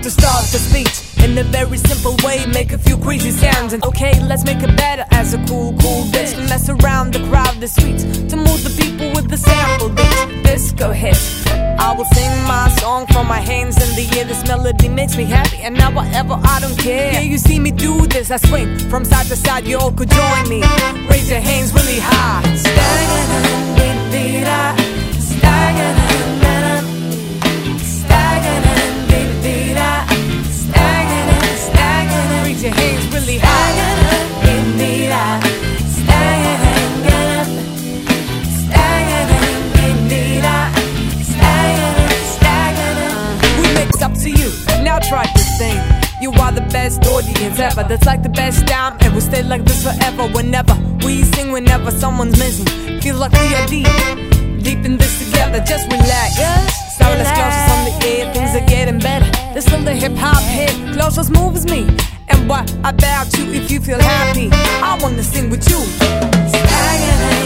to start the speech in a very simple way, make a few crazy sounds. And okay, let's make it better as a cool bitch. To mess around the crowd, the streets, to move the people with the sample beats. Disco hits, I will sing my song from my hands in the air. This melody makes me happy, and now whatever, I don't care. Yeah, you see me do this, I swing from side to side. You all could join me, raise your hands really high. Raise your hands really high. We mix up to you, now try this thing. You are the best audience ever, that's like the best time, and we'll stay like this forever. Whenever we sing, whenever someone's missing, feel like we are deep in this together. Just relax, so let's close us on the air. Things are getting better, there's still the hip-hop hit. Close as move as me, and what about you if you feel happy? I wanna sing with you.